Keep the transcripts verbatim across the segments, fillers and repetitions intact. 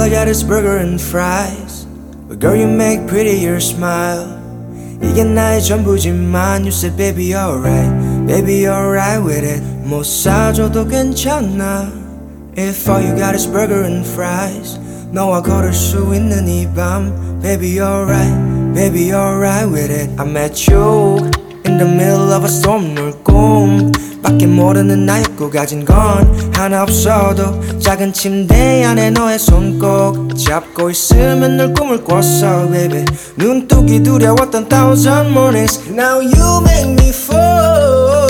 I got is burger and fries. But girl, you make pretty your smile. 이게 나의 전부지만 you said baby alright, baby alright with it. 못 사줘도 괜찮아. If all you got is burger and fries, 너와 걸을 수 있는 이 밤, baby alright, baby alright with it. I met you in the middle of a storm. 널 꿈 밖에 모르는 나였고 가진 건 하나 없어도 작은 침대 안에 너의 손 꼭 잡고 있으면 널 꿈을 꿨어 baby. 눈뜨기 두려웠던 thousand mornings. Now you make me fall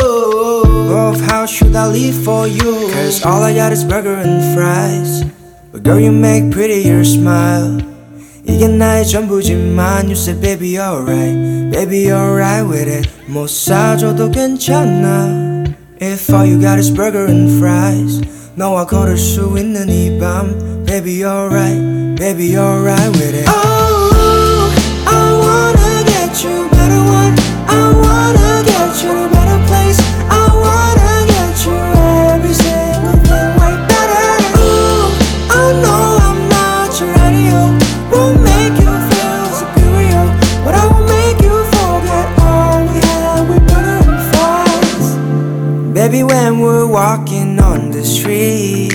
of how should I live for you. Cause all I got is burger and fries. But girl you make pretty your smile. 이게 나의 전부지만 you said baby alright, baby alright with it. 못 사줘도 괜찮아. If all you got is burger and fries, 너와 걸을 수 있는 이 밤, baby alright, baby alright with it. Oh, I wanna get you better one. I wanna get you to a better place. I wanna get you every single thing way better. Ooh, I know I'm not your radio. Won't make you feel superior, but I will make you forget all we had with burger and fries. Baby, when we're walking on the street,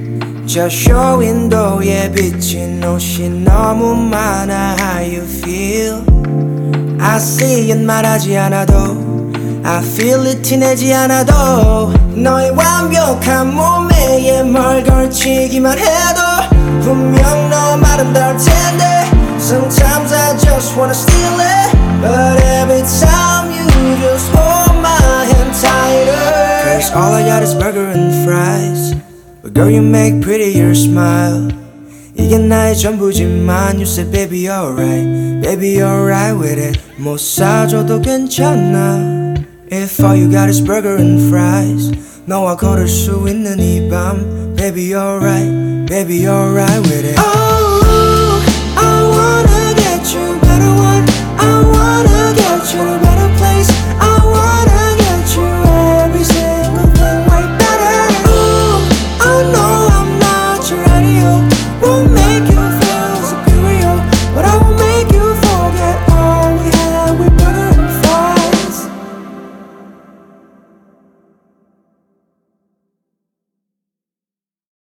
저 쇼윈도에 비친 옷이 너무 많아. How you feel? I see it 말하지 않아도 I feel it 티내지 않아도 너의 완벽한 몸에 뭘 걸치기만 해도 분명 너 아름다울 텐데. Sometimes I just wanna steal it, but every time you just hold my hand tighter. Cause all I got is burger and fries. But girl you make pretty your smile. 이게 나의 전부지만 you said baby alright, baby alright with it. 못 사줘도 괜찮아. If all you got is burger and fries, 너와 걸을 수 있는 이 밤, baby alright, baby alright with it. Oh,